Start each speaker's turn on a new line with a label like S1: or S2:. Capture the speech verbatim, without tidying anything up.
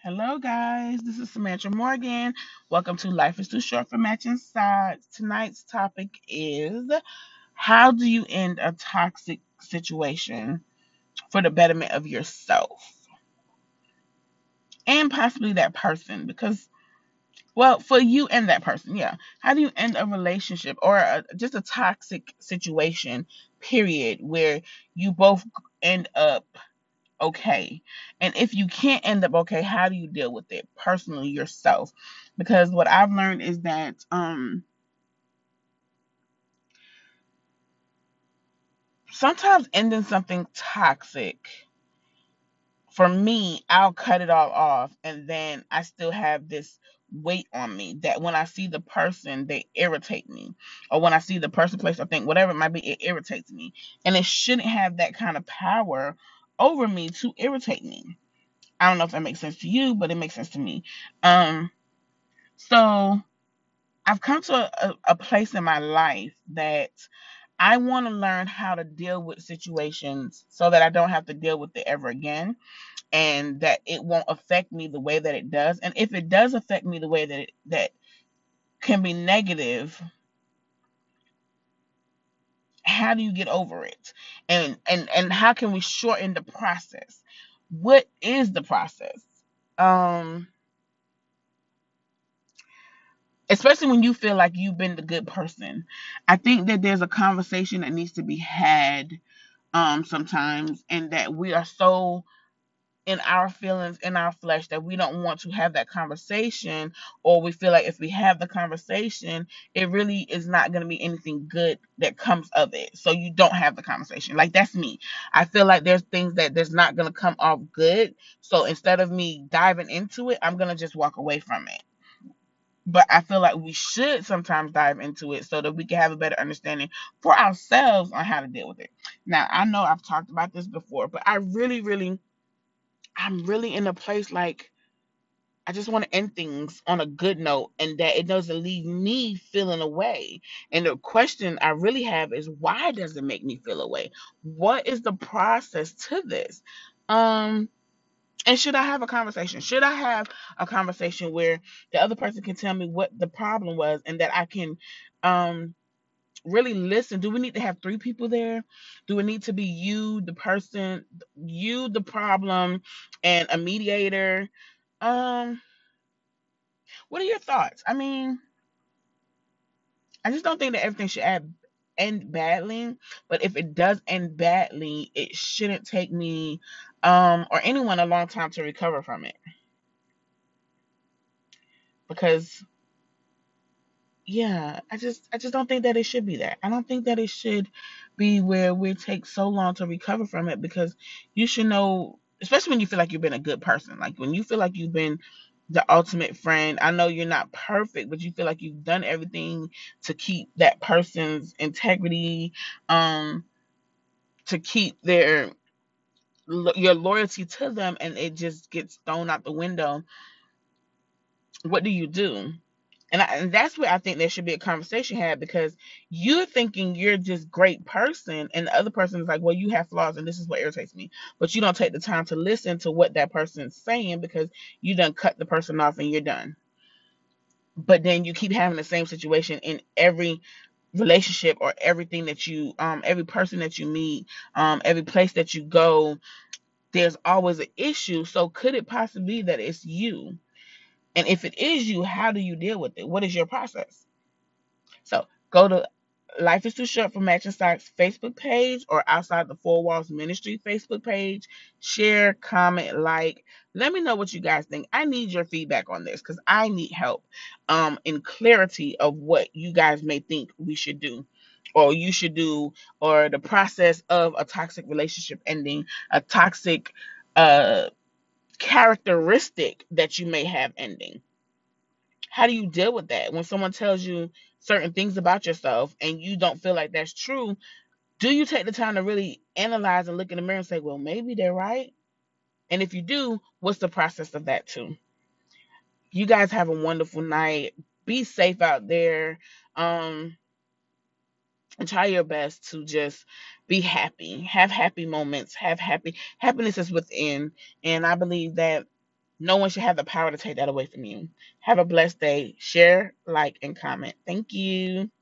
S1: Hello, guys. This is Samantha Morgan. Welcome to Life is Too Short for Matching Sides. Tonight's topic is how do you end a toxic situation for the betterment of yourself and possibly that person? Because, well, for you and that person, yeah. How do you end a relationship or a, just a toxic situation, period, where you both end up okay? And if you can't end up okay, how do you deal with it personally yourself? Because what I've learned is that um sometimes ending something toxic, for me, I'll cut it all off and then I still have this weight on me that when I see the person, they irritate me. Or when I see the person, place, or thing, whatever it might be, it irritates me. And it shouldn't have that kind of power over me to irritate me. I don't know if that makes sense to you, but it makes sense to me. Um, so I've come to a, a place in my life that I want to learn how to deal with situations so that I don't have to deal with it ever again and that it won't affect me the way that it does. And if it does affect me the way that it that can be negative, how do you get over it? And and and how can we shorten the process? What is the process? Um Especially when you feel like you've been the good person. I think that there's a conversation that needs to be had um sometimes, and that we are so in our feelings, in our flesh, that we don't want to have that conversation, or we feel like if we have the conversation, it really is not going to be anything good that comes of it. So you don't have the conversation. Like, that's me. I feel like there's things that there's not going to come off good. So instead of me diving into it, I'm going to just walk away from it. But I feel like we should sometimes dive into it so that we can have a better understanding for ourselves on how to deal with it. Now, I know I've talked about this before, but I really, really, I'm really in a place like I just want to end things on a good note and that it doesn't leave me feeling away. And the question I really have is, why does it make me feel away? What is the process to this? Um, and should I have a conversation? Should I have a conversation where the other person can tell me what the problem was and that I can um really listen? Do we need to have three people there? Do it need to be you, the person, you, the problem, and a mediator? Um, what are your thoughts? I mean, I just don't think that everything should add, end badly. But if it does end badly, it shouldn't take me um or anyone a long time to recover from it. Because yeah, I just I just don't think that it should be that. I don't think that it should be where we take so long to recover from it, because you should know, especially when you feel like you've been a good person. Like when you feel like you've been the ultimate friend. I know you're not perfect, but you feel like you've done everything to keep that person's integrity, um, to keep their your loyalty to them, and it just gets thrown out the window. What do you do? And, I, and that's where I think there should be a conversation had, because you're thinking you're just great person, and the other person is like, well, you have flaws, and this is what irritates me. But you don't take the time to listen to what that person's saying, because you done cut the person off and you're done. But then you keep having the same situation in every relationship or everything that you, um, every person that you meet, um, every place that you go. There's always an issue. So could it possibly be that it's you? And if it is you, how do you deal with it? What is your process? So go to Life is Too Short for Matching Stocks Facebook page or Outside the Four Walls Ministry Facebook page. Share, comment, like. Let me know what you guys think. I need your feedback on this because I need help um, in clarity of what you guys may think we should do, or you should do, or the process of a toxic relationship ending, a toxic uh, characteristic that you may have ending. How do you deal with that when someone tells you certain things about yourself and you don't feel like that's true? Do you take the time to really analyze and look in the mirror and say, well, maybe they're right? And if you do, what's the process of that too? You guys have a wonderful night. Be safe out there. Um, and try your best to just be happy. Have happy moments. Have happy happiness is within. And I believe that No one should have the power to take that away from you. Have a blessed day. Share, like, and comment. Thank you.